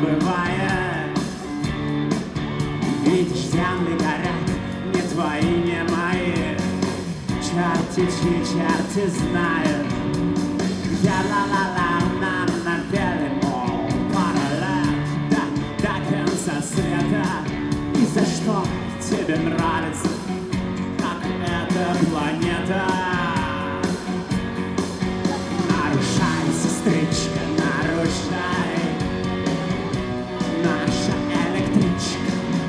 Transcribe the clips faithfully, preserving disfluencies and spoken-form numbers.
бывает. Видишь, земли горят, не твои, не мои. Черти, чьи черти знают, где ла-ла-ла нам напели, мол, пара лет до, до конца света. И за что тебе нравится, как эта планета? Нарушай, сестричка, нарушай, наша электричка,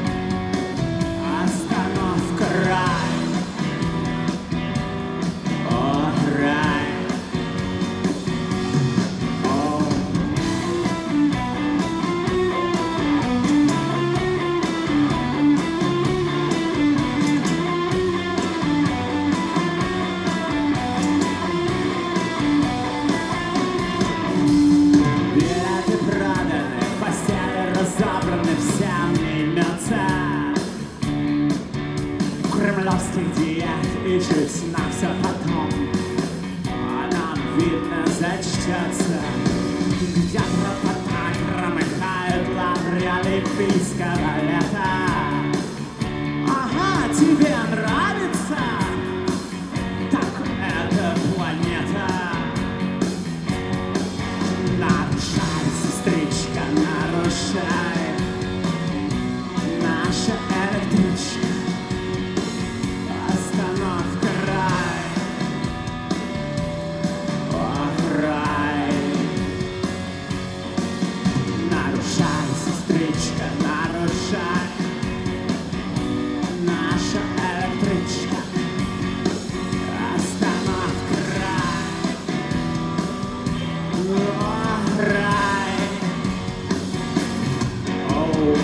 остановка рай. О, рай. О. Билеты проданы, постели разобраны, всем не имется кремлевских диет и чуть на все потом. А нам видно зачтется, где пропота громыхают лавры олимпийского лета. Ага, тебе нравится, так эта планета. Нарушай, сестричка, нарушай, наша электричка, остановка рай. О, рай. Нарушай, сестричка, нарушай, наша электричка, остановка рай. О, рай. Оу.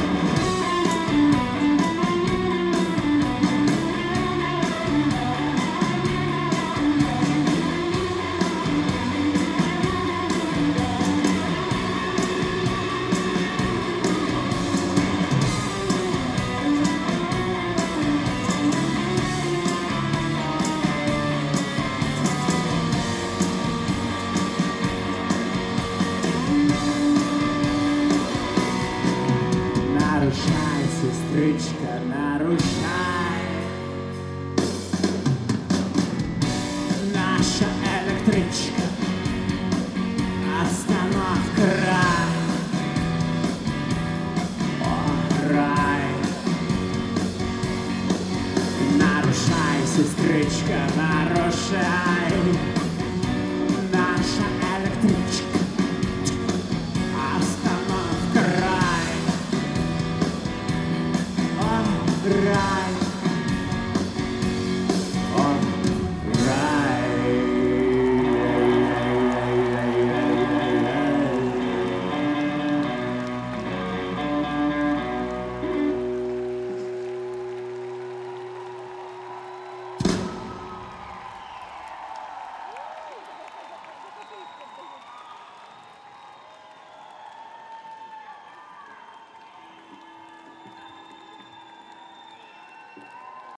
Нарушай, сестричка, нарушай, наша электричка.